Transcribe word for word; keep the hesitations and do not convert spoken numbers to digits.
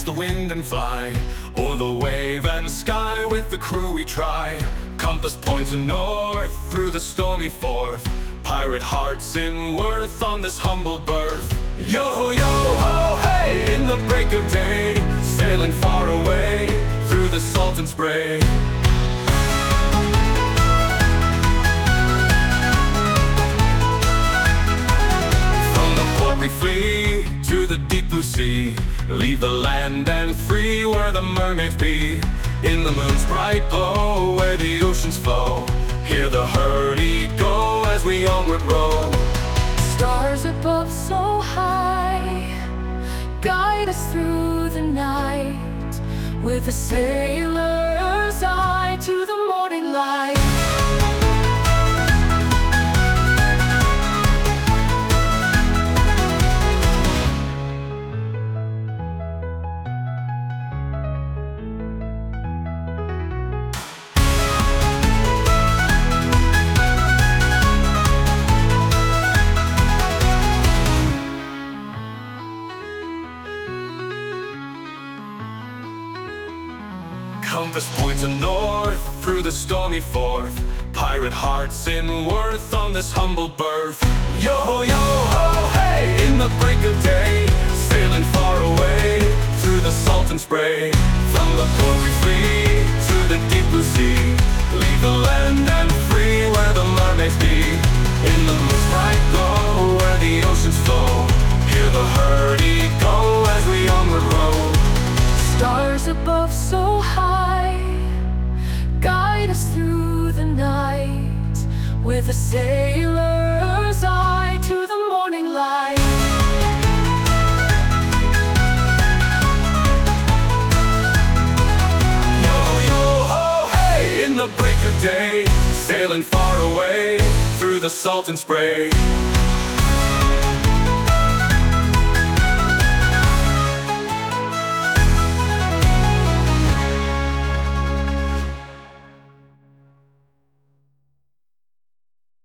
against the wind and fly, o'er the wave and sky with the crew we try. Compass points north through the stormy Forth, pirate hearts in worth on this humble berth. Yo, yo, ho, hey, in the break of day, sailing far away through the salt and spray. We flee to the deep blue sea, leave the land and free where the mermaids be. In the moon's bright glow, where the oceans flow, hear the hurdy go as we onward row. Stars above so high, guide us through the night, with a sailor's eye to the morning light. Compass points north through the stormy Forth, pirate hearts in worth on this humble berth. Yo, yo, ho, hey, in the break of day, sailing far away through the salt and spray. From the port we flee to the deep blue sea, leave the land and free where the mermaids be. In the moon's bright glow, where the oceans flow, hear the hurdy go as we onward row. Stars above so high, guide us through the night, with a sailor's eye to the morning light. Yo, yo, ho, hey, in the break of day, sailing far away through the salt and spray.